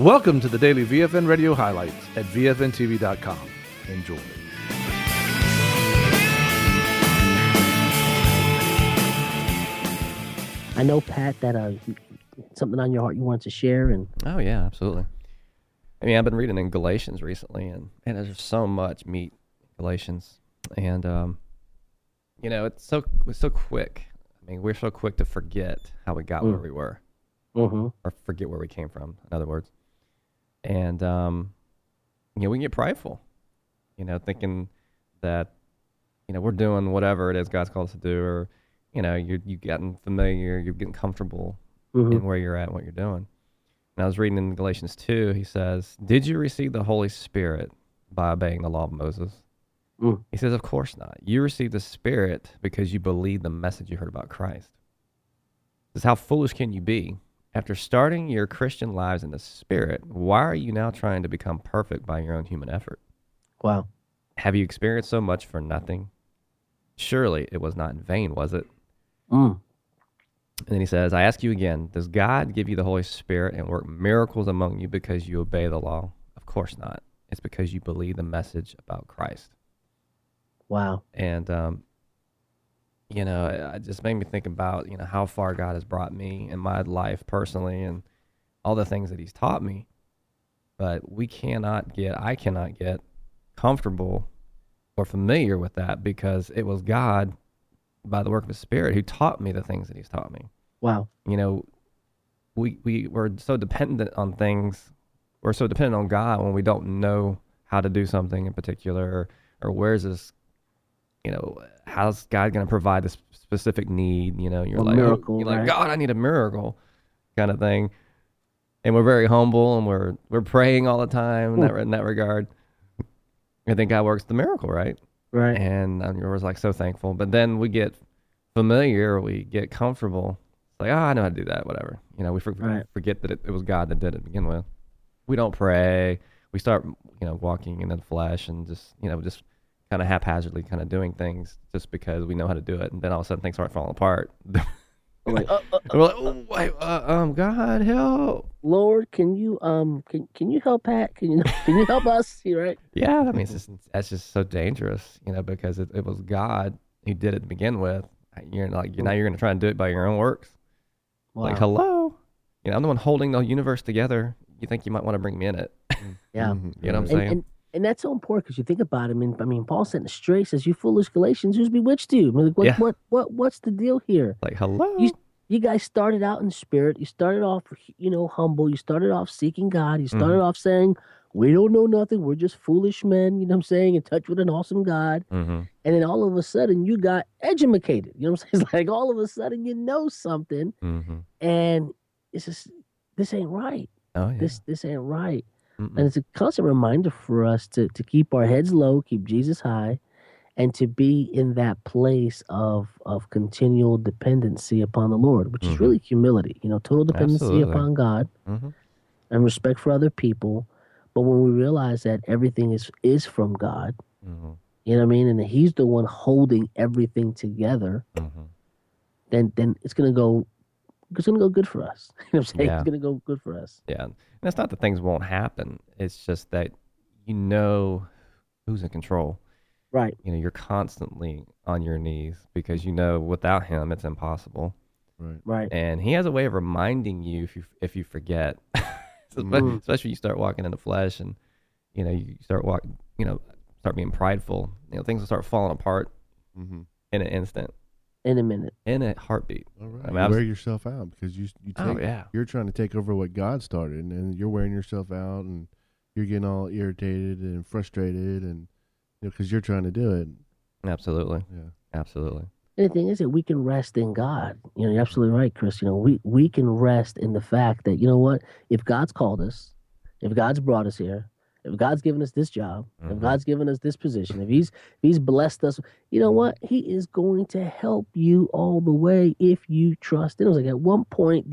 Welcome to the daily VFN radio highlights at VFNTV.com. Enjoy. I know, Pat, that something on your heart you wanted to share. And Oh, yeah, absolutely. I mean, I've been reading in Galatians recently, and there's so much meat in Galatians. And, it's so quick. I mean, we're so quick to forget how we got where we were. Mm-hmm. Or forget where we came from, in other words. And, we can get prideful, thinking that, we're doing whatever it is God's called us to do, or, you're getting familiar, you're getting comfortable in where you're at and what you're doing. And I was reading in Galatians 2, he says, did you receive the Holy Spirit by obeying the law of Moses? He says, of course not. You received the Spirit because you believed the message you heard about Christ. He says, how foolish can you be? After starting your Christian lives in the Spirit, why are you now trying to become perfect by your own human effort? Wow. Have you experienced so much for nothing? Surely it was not in vain, was it? Mm. And then he says, I ask you again, does God give you the Holy Spirit and work miracles among you because you obey the law? Of course not. It's because you believe the message about Christ. Wow. And, it just made me think about, how far God has brought me in my life personally and all the things that he's taught me. But I cannot get comfortable or familiar with that because it was God, by the work of his Spirit, who taught me the things that he's taught me. Wow. We're so dependent on things. We're so dependent on God when we don't know how to do something in particular, or where's this, how's God going to provide this specific need? You're like, miracle, you're right? like, God, I need a miracle kind of thing. And we're very humble and we're praying all the time in that regard. I think God works the miracle, right? Right. And we're like so thankful. But then we get familiar, we get comfortable. It's like, I know how to do that, whatever. We forget that it was God that did it to begin with. We don't pray. We start, walking in the flesh and just kind of haphazardly kind of doing things just because we know how to do it. And then all of a sudden things start falling apart. I'm like, We're like, oh, wait, God, help. Lord, can you help Pat? Can you help us? You right? Yeah, I mean, that's just so dangerous, because it was God who did it to begin with. You're like, now you're going to try and do it by your own works. Wow. Like, hello, I'm the one holding the universe together. You think you might want to bring me in it? Yeah. You know what I'm saying? And that's so important because you think about it. I mean, Paul said in straight says, "You foolish Galatians, who's bewitched you?" I mean, like, what's the deal here? Like, hello. You guys started out in spirit. You started off, humble. You started off seeking God. You started off saying, "We don't know nothing. We're just foolish men." You know what I'm saying? In touch with an awesome God. And then all of a sudden, you got educated. You know what I'm saying? It's like all of a sudden, you know something, and it's just this ain't right. Oh yeah. This ain't right. And it's a constant reminder for us to keep our heads low, keep Jesus high, and to be in that place of continual dependency upon the Lord, which is really humility, total dependency upon God and respect for other people. But when we realize that everything is from God, you know what I mean, and that he's the one holding everything together, then it's going to go good for us. You know what I'm saying? Yeah. It's going to go good for us. Yeah. And it's not that things won't happen. It's just that who's in control. Right. You're constantly on your knees because without him it's impossible. Right. And he has a way of reminding you if you forget. Especially when you start walking in the flesh and you start start being prideful. Things will start falling apart in an instant. In a minute. In a heartbeat. All right. I mean, You wear yourself out because you're trying to take over what God started, and you're wearing yourself out, and you're getting all irritated and frustrated, and because you're trying to do it. Absolutely. Yeah. Absolutely. And the thing is that we can rest in God. You're absolutely right, Chris. We can rest in the fact that, if God's called us, if God's brought us here, if God's given us this job, if God's given us this position, if he's blessed us, you know what? He is going to help you all the way if you trust in him. It was like, at one point,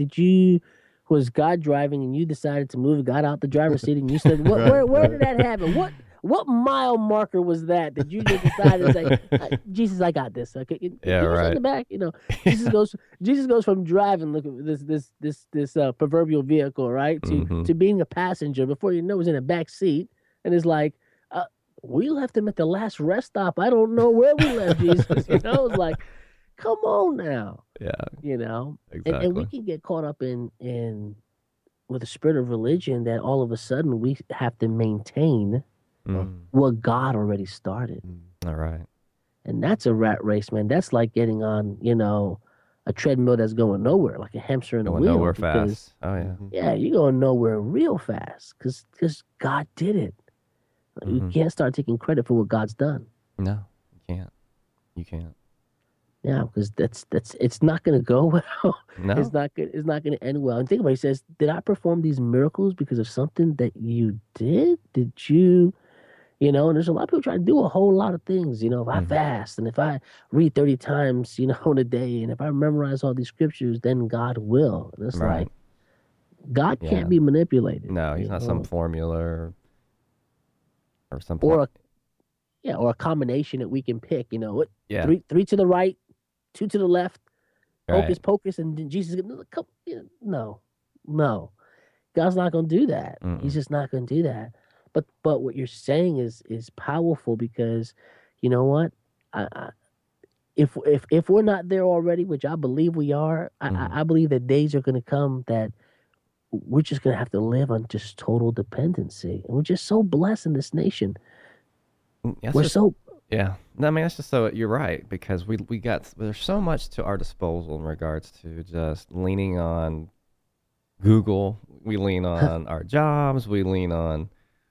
was God driving and you decided to move, got out the driver's seat, and you said, where did that happen? what mile marker was that you just decided to say, Jesus, I got this. Okay, yeah, right. In the back, Jesus goes from driving, look at this proverbial vehicle, right, to being a passenger. Before you know, he's in a back seat, and it's like, we left him at the last rest stop. I don't know where we left Jesus. It's like, come on now. Yeah. Exactly. And we can get caught up in with the spirit of religion that all of a sudden we have to maintain what God already started. All right. And that's a rat race, man. That's like getting on, a treadmill that's going nowhere, like a hamster in a wheel. Going nowhere fast. Oh, yeah. Yeah, you're going nowhere real fast because God did it. You can't start taking credit for what God's done. No, you can't. Yeah, because it's not going to go well. No. It's not going to end well. And think about it. He says, did I perform these miracles because of something that you did? Did you, and there's a lot of people trying to do a whole lot of things. If I fast and if I read 30 times, in a day, and if I memorize all these scriptures, then God will. And it's like, God can't be manipulated. No, he's not some formula or some or a combination that we can pick. Yeah. Three to the right, 2 to the left, hocus pocus, and then Jesus. No, God's not going to do that. He's just not going to do that. But what you're saying is powerful because, you know what? If we're not there already, which I believe we are, I believe that days are going to come that we're just going to have to live on just total dependency. And we're just so blessed in this nation. Yeah, that's just so you're right, because there's so much to our disposal in regards to just leaning on Google. We lean on our jobs. We lean on,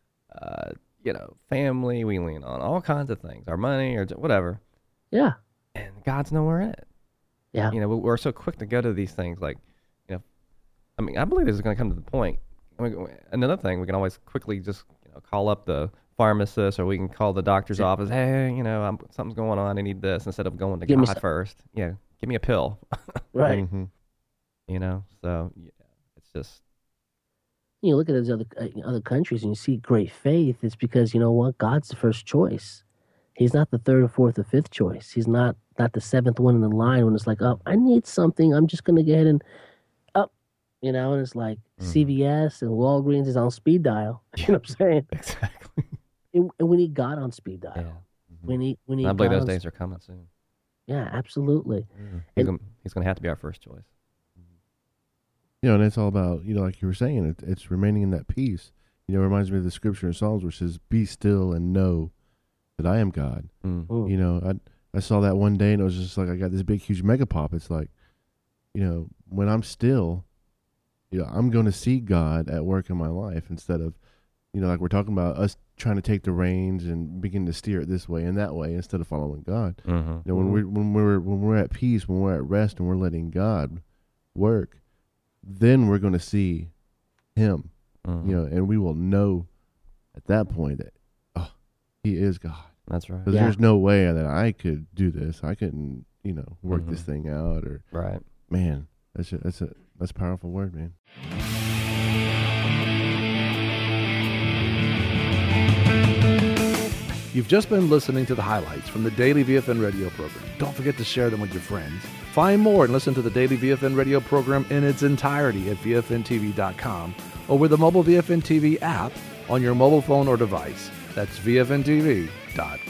family. We lean on all kinds of things, our money or whatever. Yeah. And God's nowhere in it. Yeah. We're so quick to go to these things like, I believe this is going to come to the point. Another thing, we can always quickly just call up the pharmacist, or we can call the doctor's office. Hey, something's going on. I need this, instead of going to God first. Yeah, give me a pill. Right. So it's just. You look at those other countries and you see great faith. It's because God's the first choice. He's not the third or fourth or fifth choice. He's not the seventh one in the line when it's like, oh, I need something. I'm just gonna go ahead and and it's like CVS and Walgreens is on speed dial. You know what I'm saying? Exactly. And we need God on speed dial. Yeah. We need I believe those days are coming soon. Yeah, absolutely. He's going to have to be our first choice. And it's all about, like you were saying, it's remaining in that peace. It reminds me of the scripture in Psalms where it says, be still and know that I am God. I saw that one day and it was just like, I got this big, huge mega pop. It's like, when I'm still, I'm going to see God at work in my life instead of, like we're talking about us trying to take the reins and begin to steer it this way and that way instead of following God. When we're at peace, when we're at rest, and we're letting God work, then we're going to see Him. And we will know at that point that He is God. That's right. Because there's no way that I could do this. I couldn't, work this thing out. Or right. Man, that's a powerful word, man. You've just been listening to the highlights from the Daily VFN radio program. Don't forget to share them with your friends. Find more and listen to the Daily VFN radio program in its entirety at VFNTV.com or with the mobile VFN TV app on your mobile phone or device. That's VFNTV.com.